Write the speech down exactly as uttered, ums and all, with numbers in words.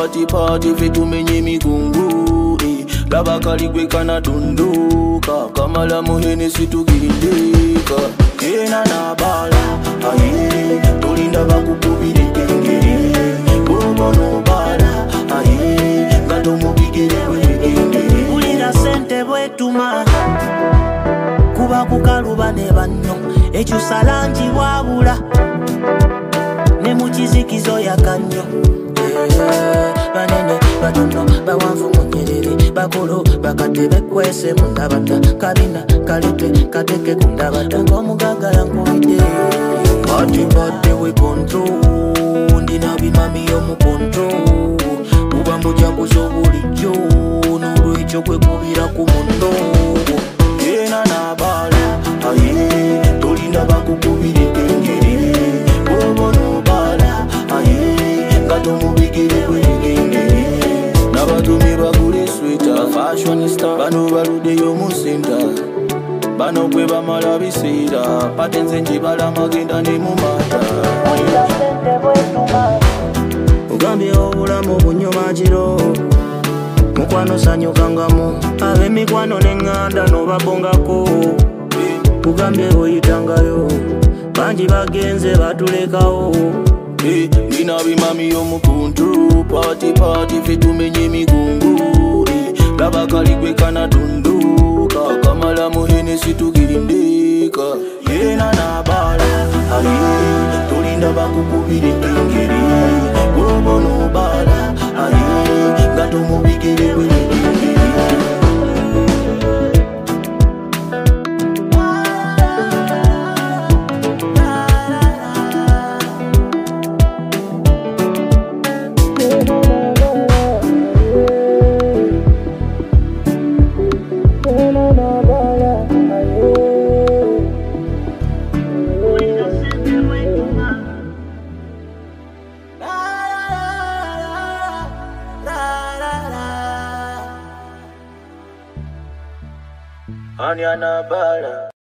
party party fe tumenye migungu eh. Laba kaligwe kana dunduka kamala muhene situgirindika kena na bala aye tulinda bakukubire kengeri bobo no bala aye gato mubigere wegende ulira sente bwetuma kuba kukaluba ne banno ekyo salanji wabula ne mukizikizo yakanyo banene batono bawanvu munyerere bakolo bakatebe kwese mundabata kabina kalite kateke kundabata ngomugaga yankubide party party we control ndina bimami yo mu control ubambo jakuzo bulijjo n'olwekyo kwe kubira ku mundo yena na bala aye tolinda bakukubire kengeri bobo no bala aye gato mubigire kwegende nabatumi bagule sweater fashionista bano baludeyo mu center bano kwe bamala biseera patenze njibala magenda ne mu mata ugambye obulamu bunyomagiro mukwano sanyukangamu ab'emikwano n'eŋŋanda n'obabongako ugambye oyitangayo bangi bagenze batulekawo nina bimami y'omukuntu party party fe tumenye emigungu laba kaligwe kana dunduka kamala muhene situgirindika yena na bala aye tulinda bakukubire kengeri bobo no bala aye gato mubigere wegende Anyana bala